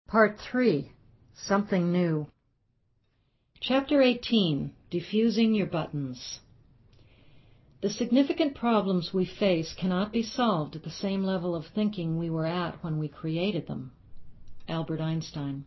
Part 3. Something New. Chapter 18. Diffusing Your Buttons. The significant problems we face cannot be solved at the same level of thinking we were at when we created them. Albert Einstein.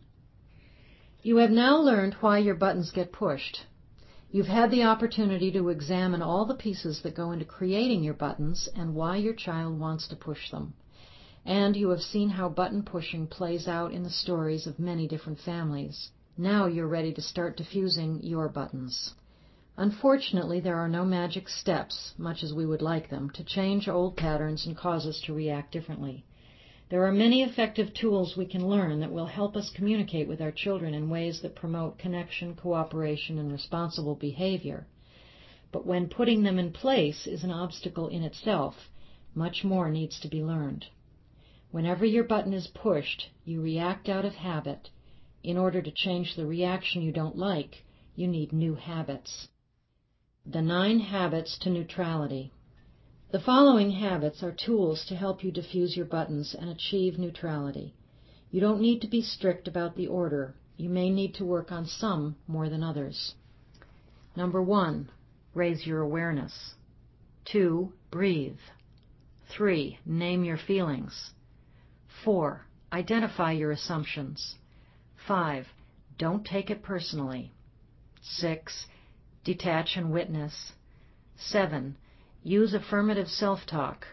You have now learned why your buttons get pushed. You've had the opportunity to examine all the pieces that go into creating your buttons and why your child wants to push them. And you have seen how button pushing plays out in the stories of many different families. Now you're ready to start diffusing your buttons. Unfortunately, there are no magic steps, much as we would like them, to change old patterns and cause us to react differently. There are many effective tools we can learn that will help us communicate with our children in ways that promote connection, cooperation, and responsible behavior. But when putting them in place is an obstacle in itself, much more needs to be learned. Whenever your button is pushed, you react out of habit. In order to change the reaction you don't like, you need new habits. The 9 Habits to Neutrality. The following habits are tools to help you diffuse your buttons and achieve neutrality. You don't need to be strict about the order. You may need to work on some more than others. Number 1. Raise your awareness. 2. Breathe. 3. Name your feelings. 4. Identify your assumptions. 5. Don't take it personally. 6. Detach and witness. 7. Use affirmative self-talk.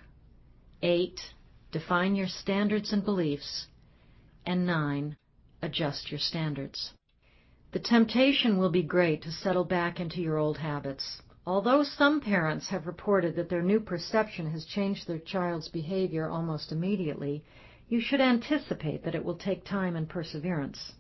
8. Define your standards and beliefs. And 9. Adjust your standards. The temptation will be great to settle back into your old habits. Although some parents have reported that their new perception has changed their child's behavior almost immediately, you should anticipate that it will take time and perseverance.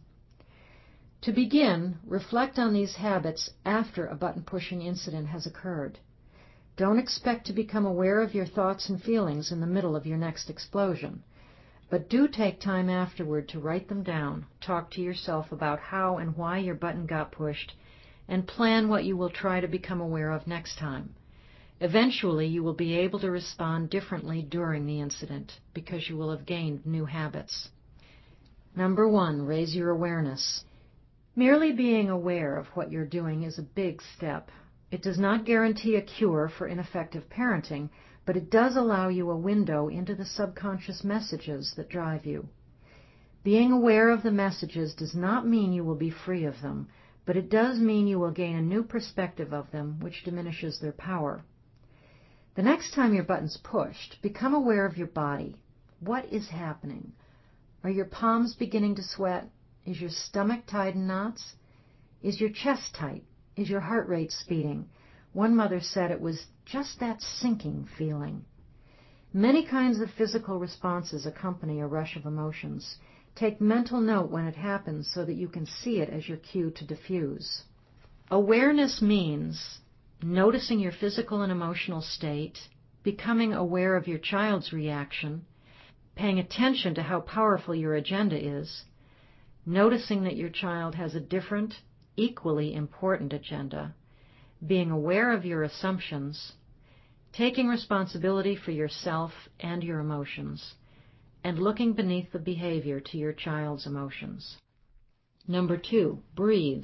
To begin, reflect on these habits after a button-pushing incident has occurred. Don't expect to become aware of your thoughts and feelings in the middle of your next explosion, but do take time afterward to write them down, talk to yourself about how and why your button got pushed, and plan what you will try to become aware of next time. Eventually, you will be able to respond differently during the incident because you will have gained new habits. Number 1, raise your awareness. Merely being aware of what you're doing is a big step. It does not guarantee a cure for ineffective parenting, but it does allow you a window into the subconscious messages that drive you. Being aware of the messages does not mean you will be free of them, but it does mean you will gain a new perspective of them, which diminishes their power. The next time your button's pushed, become aware of your body. What is happening? Are your palms beginning to sweat? Is your stomach tied in knots? Is your chest tight? Is your heart rate speeding? One mother said it was just that sinking feeling. Many kinds of physical responses accompany a rush of emotions. Take mental note when it happens so that you can see it as your cue to diffuse. Awareness means noticing your physical and emotional state, becoming aware of your child's reaction, paying attention to how powerful your agenda is, noticing that your child has a different, equally important agenda, being aware of your assumptions, taking responsibility for yourself and your emotions, and looking beneath the behavior to your child's emotions. Number 2, breathe.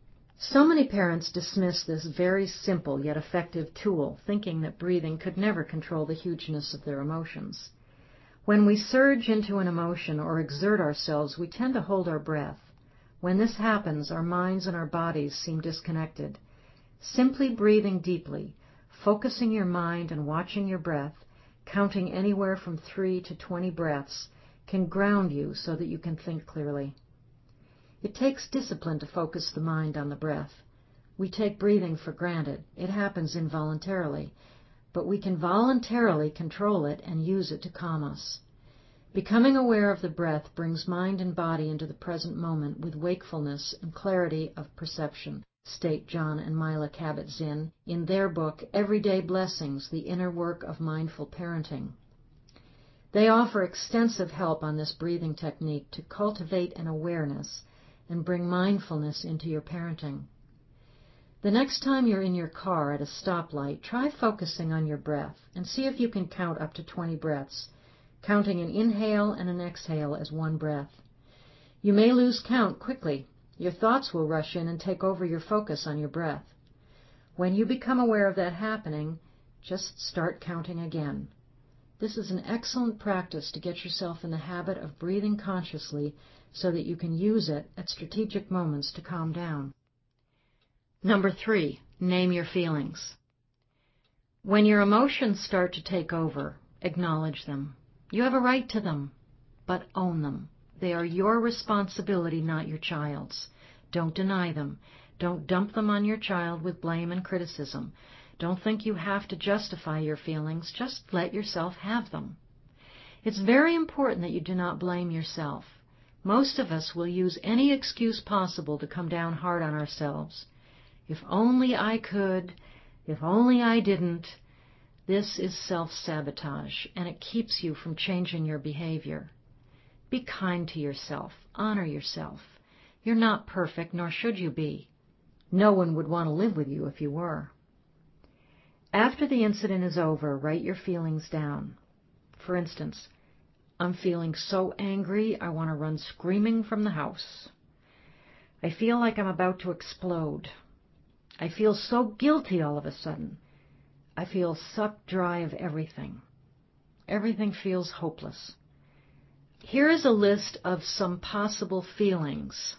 So many parents dismiss this very simple yet effective tool, thinking that breathing could never control the hugeness of their emotions. When we surge into an emotion or exert ourselves, we tend to hold our breath. When this happens, our minds and our bodies seem disconnected. Simply breathing deeply, focusing your mind and watching your breath, counting anywhere from 3 to 20 breaths, can ground you so that you can think clearly. It takes discipline to focus the mind on the breath. We take breathing for granted. It happens involuntarily. But we can voluntarily control it and use it to calm us. Becoming aware of the breath brings mind and body into the present moment with wakefulness and clarity of perception, state John and Mila Kabat-Zinn in their book, Everyday Blessings, The Inner Work of Mindful Parenting. They offer extensive help on this breathing technique to cultivate an awareness and bring mindfulness into your parenting. The next time you're in your car at a stoplight, try focusing on your breath and see if you can count up to 20 breaths, counting an inhale and an exhale as one breath. You may lose count quickly. Your thoughts will rush in and take over your focus on your breath. When you become aware of that happening, just start counting again. This is an excellent practice to get yourself in the habit of breathing consciously so that you can use it at strategic moments to calm down. Number 3, name your feelings. When your emotions start to take over, acknowledge them. You have a right to them, but own them. They are your responsibility, not your child's. Don't deny them. Don't dump them on your child with blame and criticism. Don't think you have to justify your feelings. Just let yourself have them. It's very important that you do not blame yourself. Most of us will use any excuse possible to come down hard on ourselves. If only I could, if only I didn't. This is self-sabotage, and it keeps you from changing your behavior. Be kind to yourself. Honor yourself. You're not perfect, nor should you be. No one would want to live with you if you were. After the incident is over, write your feelings down. For instance, I'm feeling so angry I want to run screaming from the house. I feel like I'm about to explode. I feel so guilty all of a sudden. I feel sucked dry of everything. Everything feels hopeless. Here is a list of some possible feelings.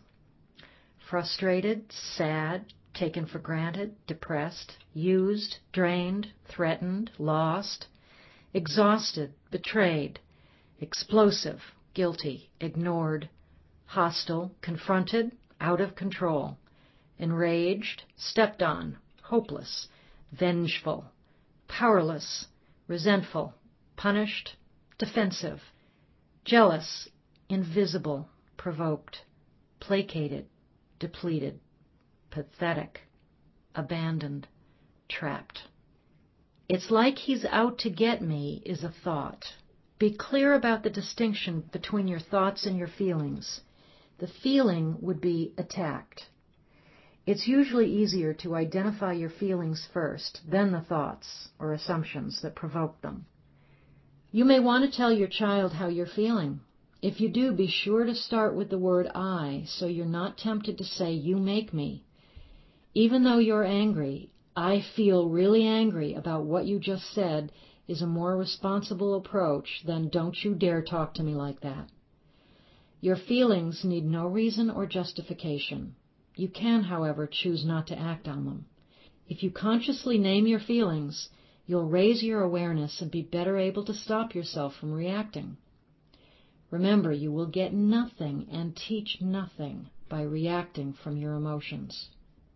Frustrated, sad, taken for granted, depressed, used, drained, threatened, lost, exhausted, betrayed, explosive, guilty, ignored, hostile, confronted, out of control, enraged, stepped on, hopeless, vengeful, powerless, resentful, punished, defensive, jealous, invisible, provoked, placated, depleted, pathetic, abandoned, trapped. It's like he's out to get me is a thought. Be clear about the distinction between your thoughts and your feelings. The feeling would be attacked. It's usually easier to identify your feelings first, then the thoughts or assumptions that provoke them. You may want to tell your child how you're feeling. If you do, be sure to start with the word I, so you're not tempted to say, you make me. Even though you're angry, I feel really angry about what you just said is a more responsible approach than don't you dare talk to me like that. Your feelings need no reason or justification. You can, however, choose not to act on them. If you consciously name your feelings, you'll raise your awareness and be better able to stop yourself from reacting. Remember, you will get nothing and teach nothing by reacting from your emotions.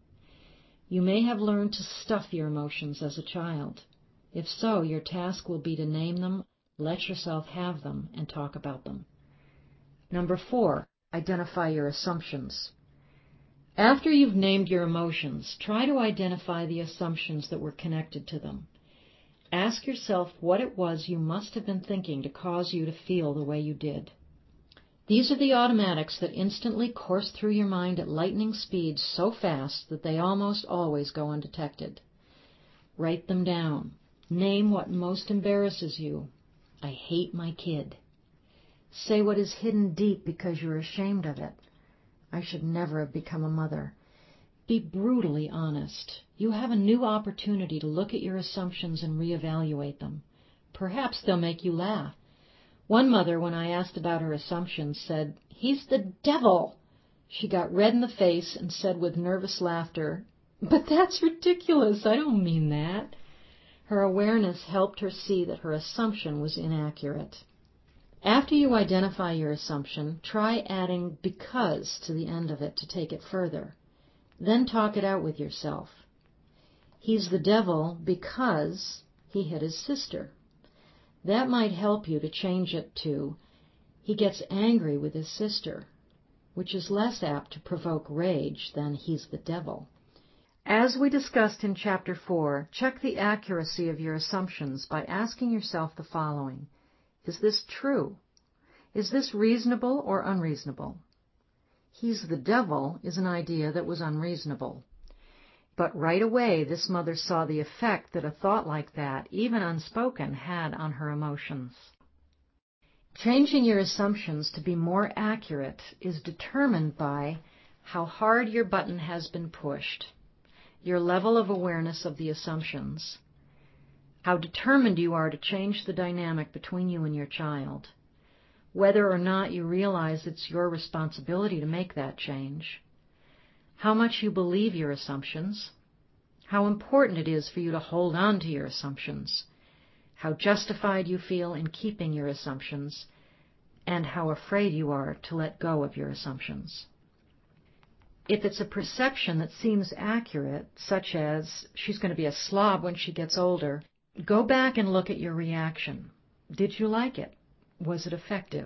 You may have learned to stuff your emotions as a child. If so, your task will be to name them, let yourself have them, and talk about them. Number 4, identify your assumptions. After you've named your emotions, try to identify the assumptions that were connected to them. Ask yourself what it was you must have been thinking to cause you to feel the way you did. These are the automatics that instantly course through your mind at lightning speed so fast that they almost always go undetected. Write them down. Name what most embarrasses you. I hate my kid. Say what is hidden deep because you're ashamed of it. I should never have become a mother. Be brutally honest. You have a new opportunity to look at your assumptions and reevaluate them. Perhaps they'll make you laugh. One mother, when I asked about her assumptions, said, "He's the devil." She got red in the face and said with nervous laughter, "But that's ridiculous. I don't mean that." Her awareness helped her see that her assumption was inaccurate. After you identify your assumption, try adding because to the end of it to take it further. Then talk it out with yourself. He's the devil because he hit his sister. That might help you to change it to he gets angry with his sister, which is less apt to provoke rage than he's the devil. As we discussed in Chapter 4, check the accuracy of your assumptions by asking yourself the following. Is this true? Is this reasonable or unreasonable? He's the devil is an idea that was unreasonable. But right away, this mother saw the effect that a thought like that, even unspoken, had on her emotions. Changing your assumptions to be more accurate is determined by how hard your button has been pushed, your level of awareness of the assumptions, how determined you are to change the dynamic between you and your child, whether or not you realize it's your responsibility to make that change, how much you believe your assumptions, how important it is for you to hold on to your assumptions, how justified you feel in keeping your assumptions, and how afraid you are to let go of your assumptions. If it's a perception that seems accurate, such as she's going to be a slob when she gets older, go back and look at your reaction. Did you like it? Was it effective?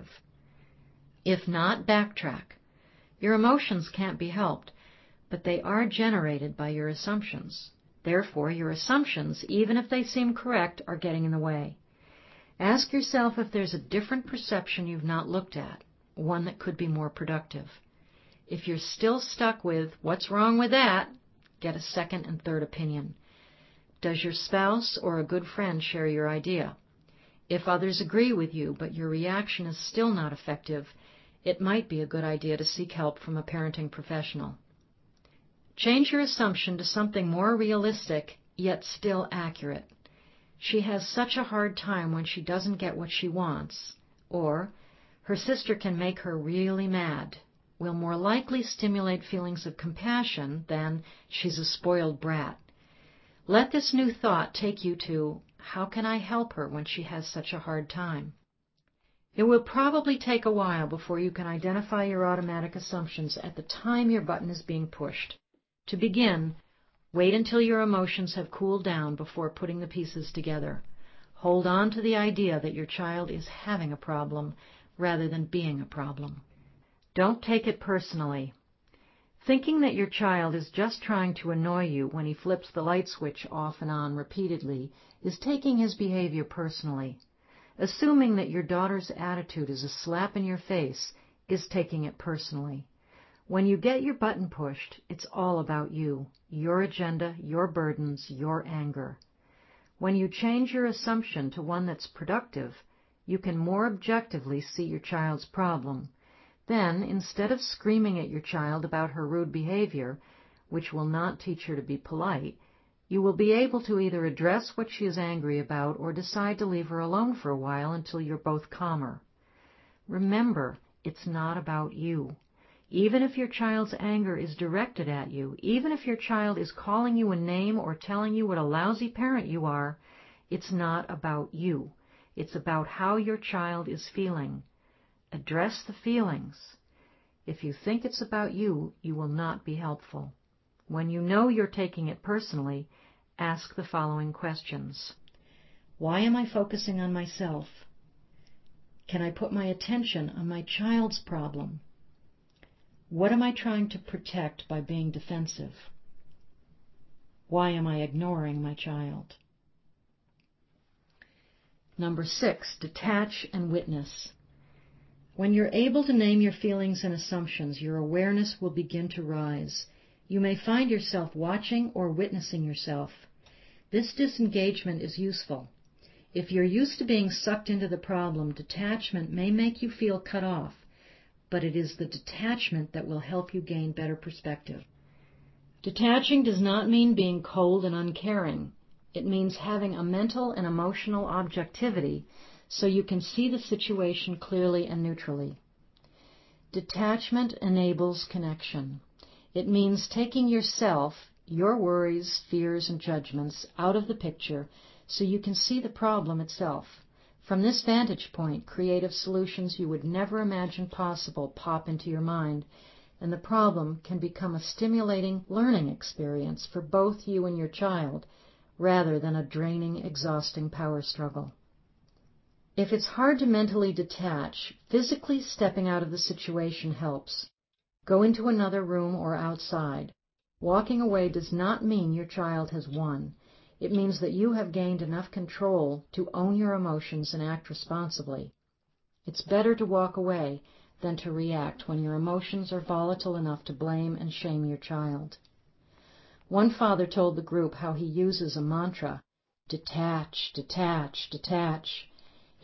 If not, backtrack. Your emotions can't be helped, but they are generated by your assumptions. Therefore, your assumptions, even if they seem correct, are getting in the way. Ask yourself if there's a different perception you've not looked at, one that could be more productive. If you're still stuck with, what's wrong with that? Get a second and third opinion. Does your spouse or a good friend share your idea? If others agree with you, but your reaction is still not effective, it might be a good idea to seek help from a parenting professional. Change your assumption to something more realistic, yet still accurate. She has such a hard time when she doesn't get what she wants, or her sister can make her really mad, will more likely stimulate feelings of compassion than she's a spoiled brat. Let this new thought take you to, how can I help her when she has such a hard time? It will probably take a while before you can identify your automatic assumptions at the time your button is being pushed. To begin, wait until your emotions have cooled down before putting the pieces together. Hold on to the idea that your child is having a problem rather than being a problem. Don't take it personally. Thinking that your child is just trying to annoy you when he flips the light switch off and on repeatedly is taking his behavior personally. Assuming that your daughter's attitude is a slap in your face is taking it personally. When you get your button pushed, it's all about you, your agenda, your burdens, your anger. When you change your assumption to one that's productive, you can more objectively see your child's problem. Then, instead of screaming at your child about her rude behavior, which will not teach her to be polite, you will be able to either address what she is angry about or decide to leave her alone for a while until you're both calmer. Remember, it's not about you. Even if your child's anger is directed at you, even if your child is calling you a name or telling you what a lousy parent you are, it's not about you. It's about how your child is feeling. Address the feelings. If you think it's about you, you will not be helpful. When you know you're taking it personally, ask the following questions. Why am I focusing on myself? Can I put my attention on my child's problem? What am I trying to protect by being defensive? Why am I ignoring my child? Number 6, detach and witness. When you're able to name your feelings and assumptions, your awareness will begin to rise. You may find yourself watching or witnessing yourself. This disengagement is useful. If you're used to being sucked into the problem, detachment may make you feel cut off, but it is the detachment that will help you gain better perspective. Detaching does not mean being cold and uncaring. It means having a mental and emotional objectivity so you can see the situation clearly and neutrally. Detachment enables connection. It means taking yourself, your worries, fears, and judgments out of the picture so you can see the problem itself. From this vantage point, creative solutions you would never imagine possible pop into your mind, and the problem can become a stimulating learning experience for both you and your child, rather than a draining, exhausting power struggle. If it's hard to mentally detach, physically stepping out of the situation helps. Go into another room or outside. Walking away does not mean your child has won. It means that you have gained enough control to own your emotions and act responsibly. It's better to walk away than to react when your emotions are volatile enough to blame and shame your child. One father told the group how he uses a mantra, detach, detach, detach.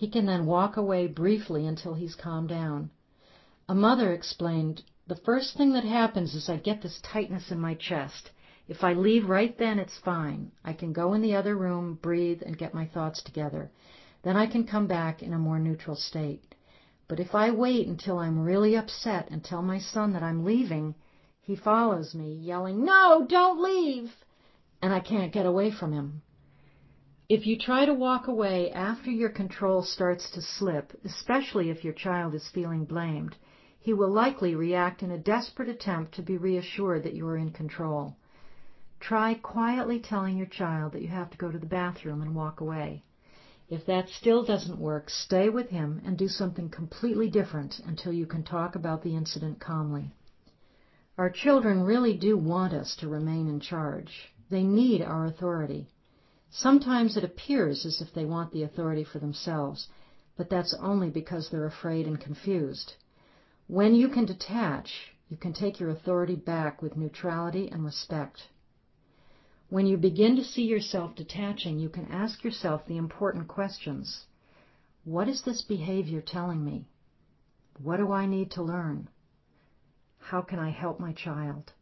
He can then walk away briefly until he's calmed down. A mother explained, "The first thing that happens is I get this tightness in my chest. If I leave right then, it's fine. I can go in the other room, breathe, and get my thoughts together. Then I can come back in a more neutral state. But if I wait until I'm really upset and tell my son that I'm leaving, he follows me, yelling, 'No, don't leave!' and I can't get away from him." If you try to walk away after your control starts to slip, especially if your child is feeling blamed, he will likely react in a desperate attempt to be reassured that you are in control. Try quietly telling your child that you have to go to the bathroom and walk away. If that still doesn't work, stay with him and do something completely different until you can talk about the incident calmly. Our children really do want us to remain in charge. They need our authority. Sometimes it appears as if they want the authority for themselves, but that's only because they're afraid and confused. When you can detach, you can take your authority back with neutrality and respect. When you begin to see yourself detaching, you can ask yourself the important questions. What is this behavior telling me? What do I need to learn? How can I help my child?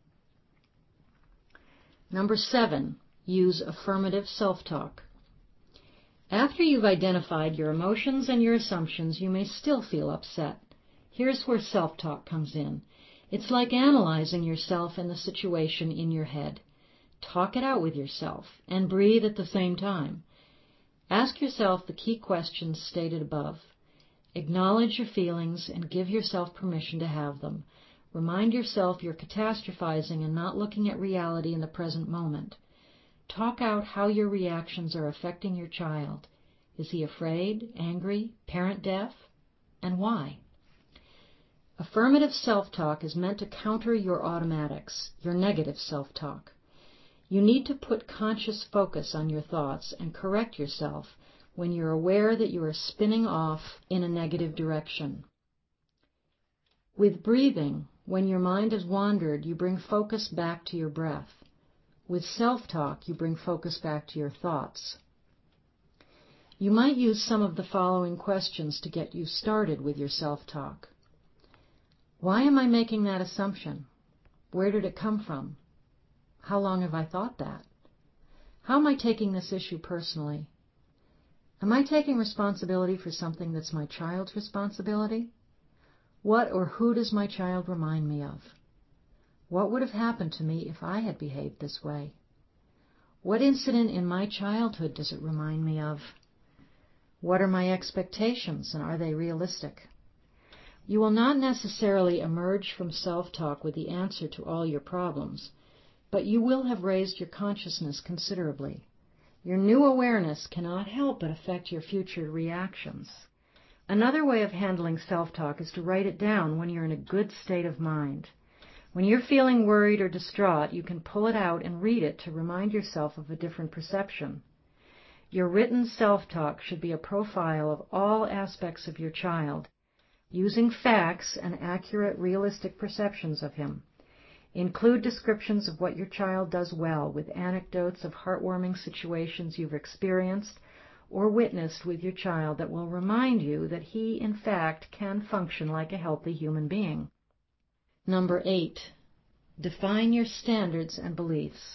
Number 7, use affirmative self-talk. After you've identified your emotions and your assumptions, you may still feel upset. Here's where self-talk comes in. It's like analyzing yourself and the situation in your head. Talk it out with yourself and breathe at the same time. Ask yourself the key questions stated above. Acknowledge your feelings and give yourself permission to have them. Remind yourself you're catastrophizing and not looking at reality in the present moment. Talk out how your reactions are affecting your child. Is he afraid, angry, parent deaf? And why? Affirmative self-talk is meant to counter your automatics, your negative self-talk. You need to put conscious focus on your thoughts and correct yourself when you're aware that you are spinning off in a negative direction. With breathing, when your mind has wandered, you bring focus back to your breath. With self-talk, you bring focus back to your thoughts. You might use some of the following questions to get you started with your self-talk. Why am I making that assumption? Where did it come from? How long have I thought that? How am I taking this issue personally? Am I taking responsibility for something that's my child's responsibility? What or who does my child remind me of? What would have happened to me if I had behaved this way? What incident in my childhood does it remind me of? What are my expectations, and are they realistic? You will not necessarily emerge from self-talk with the answer to all your problems, but you will have raised your consciousness considerably. Your new awareness cannot help but affect your future reactions. Another way of handling self-talk is to write it down when you're in a good state of mind. When you're feeling worried or distraught, you can pull it out and read it to remind yourself of a different perception. Your written self-talk should be a profile of all aspects of your child, using facts and accurate, realistic perceptions of him. Include descriptions of what your child does well, with anecdotes of heartwarming situations you've experienced or witnessed with your child that will remind you that he, in fact, can function like a healthy human being. Number 8, define your standards and beliefs.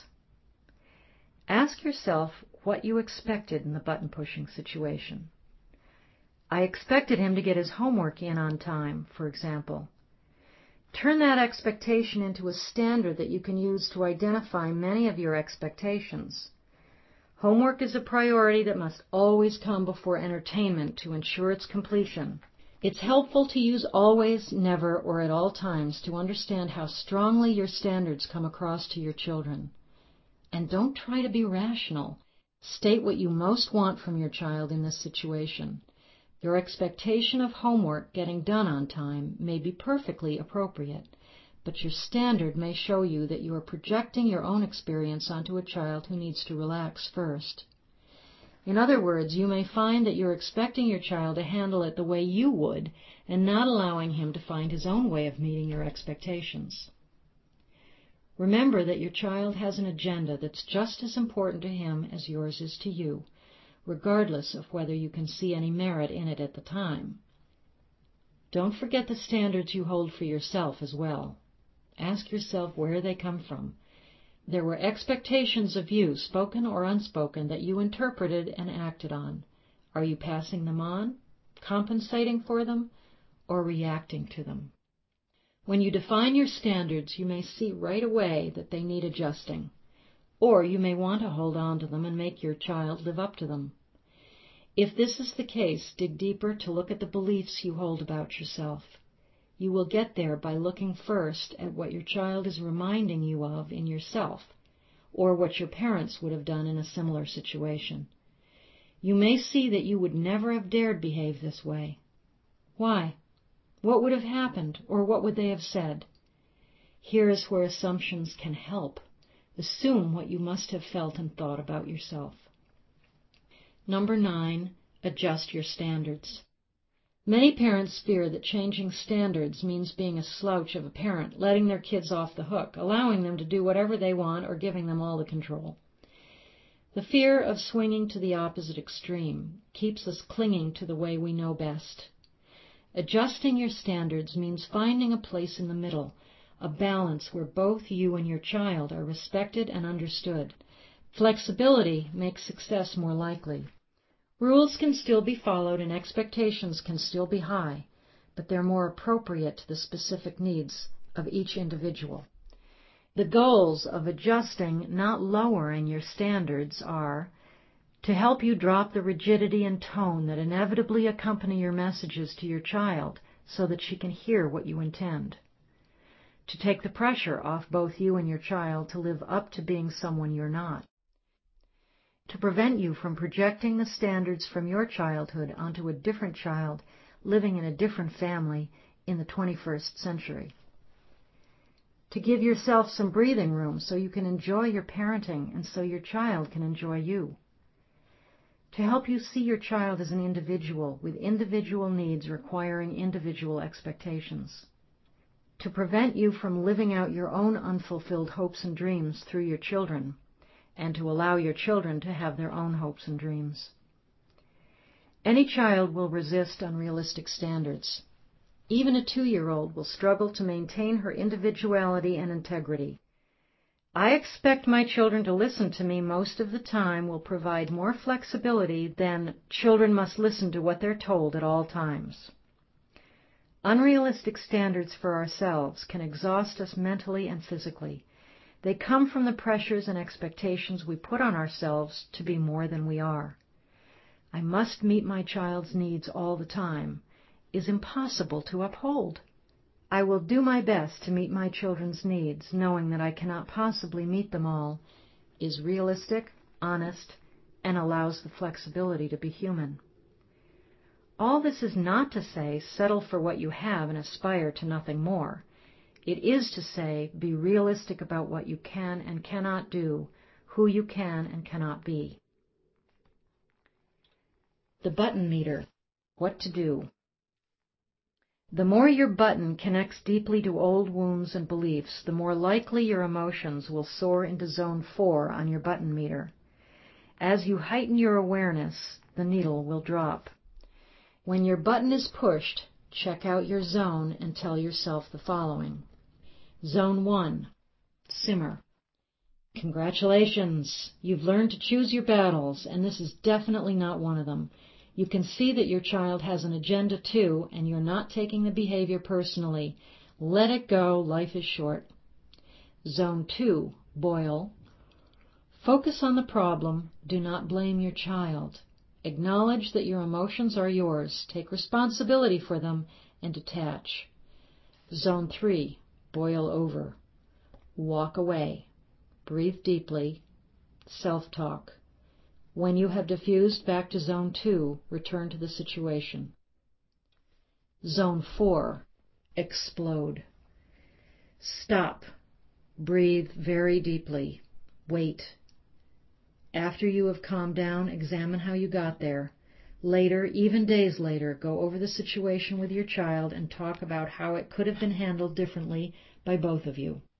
Ask yourself what you expected in the button-pushing situation. I expected him to get his homework in on time, for example. Turn that expectation into a standard that you can use to identify many of your expectations. Homework is a priority that must always come before entertainment to ensure its completion. It's helpful to use always, never, or at all times to understand how strongly your standards come across to your children. And don't try to be rational. State what you most want from your child in this situation. Your expectation of homework getting done on time may be perfectly appropriate, but your standard may show you that you are projecting your own experience onto a child who needs to relax first. In other words, you may find that you're expecting your child to handle it the way you would and not allowing him to find his own way of meeting your expectations. Remember that your child has an agenda that's just as important to him as yours is to you. regardless of whether you can see any merit in it at the time. Don't forget the standards you hold for yourself as well. Ask yourself where they come from. There were expectations of you, spoken or unspoken, that you interpreted and acted on. Are you passing them on, compensating for them, or reacting to them? When you define your standards, you may see right away that they need adjusting, or you may want to hold on to them and make your child live up to them. If this is the case, dig deeper to look at the beliefs you hold about yourself. You will get there by looking first at what your child is reminding you of in yourself, or what your parents would have done in a similar situation. You may see that you would never have dared behave this way. Why? What would have happened, or what would they have said? Here is where assumptions can help. Assume what you must have felt and thought about yourself. Number 9, adjust your standards. Many parents fear that changing standards means being a slouch of a parent, letting their kids off the hook, allowing them to do whatever they want, or giving them all the control. The fear of swinging to the opposite extreme keeps us clinging to the way we know best. Adjusting your standards means finding a place in the middle, a balance where both you and your child are respected and understood. Flexibility makes success more likely. Rules can still be followed and expectations can still be high, but they're more appropriate to the specific needs of each individual. The goals of adjusting, not lowering your standards, are to help you drop the rigidity and tone that inevitably accompany your messages to your child so that she can hear what you intend. To take the pressure off both you and your child to live up to being someone you're not. To prevent you from projecting the standards from your childhood onto a different child living in a different family in the 21st century. To give yourself some breathing room so you can enjoy your parenting and so your child can enjoy you. To help you see your child as an individual with individual needs requiring individual expectations. To prevent you from living out your own unfulfilled hopes and dreams through your children, and to allow your children to have their own hopes and dreams. Any child will resist unrealistic standards. Even a 2-year-old will struggle to maintain her individuality and integrity. I expect my children to listen to me most of the time will provide more flexibility than children must listen to what they're told at all times. Unrealistic standards for ourselves can exhaust us mentally and physically. They come from the pressures and expectations we put on ourselves to be more than we are. I must meet my child's needs all the time is impossible to uphold. I will do my best to meet my children's needs, knowing that I cannot possibly meet them all, is realistic, honest, and allows the flexibility to be human. All this is not to say settle for what you have and aspire to nothing more. It is to say, be realistic about what you can and cannot do, who you can and cannot be. The button meter. What to do. The more your button connects deeply to old wounds and beliefs, the more likely your emotions will soar into zone 4 on your button meter. As you heighten your awareness, the needle will drop. When your button is pushed, check out your zone and tell yourself the following. Zone 1. Simmer. Congratulations! You've learned to choose your battles, and this is definitely not one of them. You can see that your child has an agenda too, and you're not taking the behavior personally. Let it go. Life is short. Zone 2. Boil. Focus on the problem. Do not blame your child. Acknowledge that your emotions are yours. Take responsibility for them and detach. Zone 3. Boil over. Walk away. Breathe deeply. Self-talk. When you have diffused back to Zone 2, return to the situation. Zone 4. Explode. Stop. Breathe very deeply. Wait. After you have calmed down, examine how you got there. Later, even days later, go over the situation with your child and talk about how it could have been handled differently by both of you.